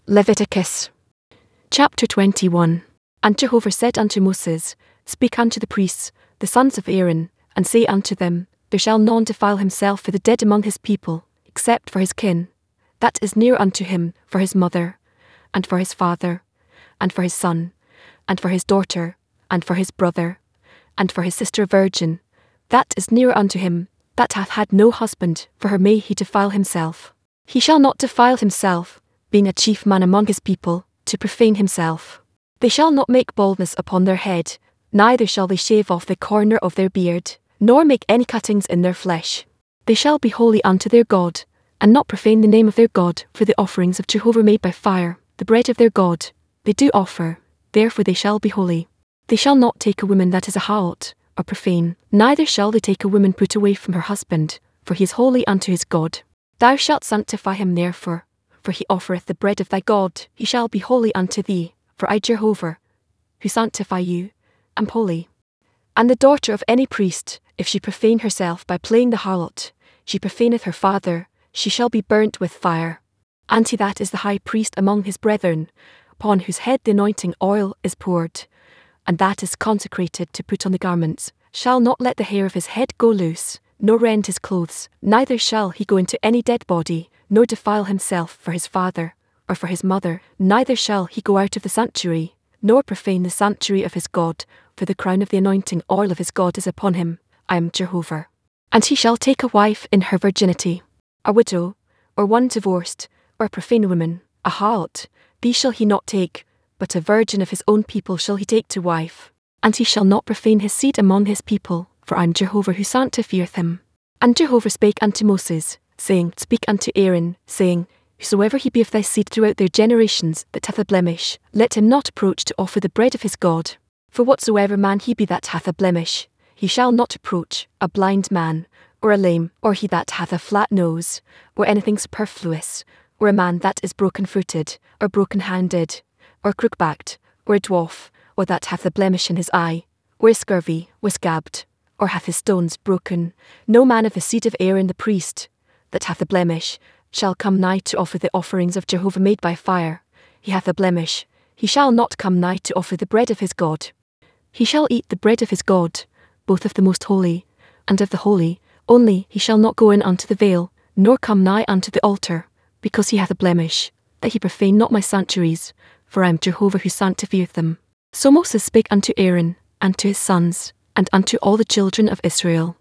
Leviticus chapter 21. And Jehovah said unto Moses, Speak unto the priests, the sons of Aaron, and say unto them, There shall none defile himself for the dead among his people, except for his kin, that is near unto him, for his mother, and for his father, and for his son, and for his daughter, and for his brother, and for his sister virgin, that is near unto him, that hath had no husband, for her may he defile himself. He shall not defile himself, being a chief man among his people, to profane himself. They shall not make baldness upon their head, neither shall they shave off the corner of their beard, nor make any cuttings in their flesh. They shall be holy unto their God, and not profane the name of their God, for the offerings of Jehovah made by fire, the bread of their God, they do offer, therefore they shall be holy. They shall not take a woman that is a harlot, or profane, neither shall they take a woman put away from her husband, for he is holy unto his God. Thou shalt sanctify him therefore, for he offereth the bread of thy God, he shall be holy unto thee, for I Jehovah, who sanctify you, am holy. And the daughter of any priest, if she profane herself by playing the harlot, she profaneth her father, she shall be burnt with fire. And he that is the high priest among his brethren, upon whose head the anointing oil is poured, and that is consecrated to put on the garments, shall not let the hair of his head go loose, nor rend his clothes, neither shall he go into any dead body, nor defile himself for his father, or for his mother, neither shall he go out of the sanctuary, nor profane the sanctuary of his God, for the crown of the anointing oil of his God is upon him. I am Jehovah. And he shall take a wife in her virginity, a widow, or one divorced, or a profane woman, a harlot, these shall he not take, but a virgin of his own people shall he take to wife. And he shall not profane his seed among his people, for I am Jehovah who sanctifieth him. And Jehovah spake unto Moses, saying, Speak unto Aaron, saying, Whosoever he be of thy seed throughout their generations that hath a blemish, let him not approach to offer the bread of his God. For whatsoever man he be that hath a blemish, he shall not approach, a blind man, or a lame, or he that hath a flat nose, or anything superfluous, or a man that is broken-footed, or broken-handed, or crook-backed, or a dwarf, or that hath a blemish in his eye, or is scurvy, or scabbed, or hath his stones broken, no man of the seed of Aaron the priest, that hath a blemish, shall come nigh to offer the offerings of Jehovah made by fire. He hath a blemish, he shall not come nigh to offer the bread of his God. He shall eat the bread of his God, both of the most holy, and of the holy, only he shall not go in unto the veil, nor come nigh unto the altar, because he hath a blemish, that he profane not my sanctuaries, for I am Jehovah who sanctifieth them. So Moses spake unto Aaron, and to his sons, and unto all the children of Israel,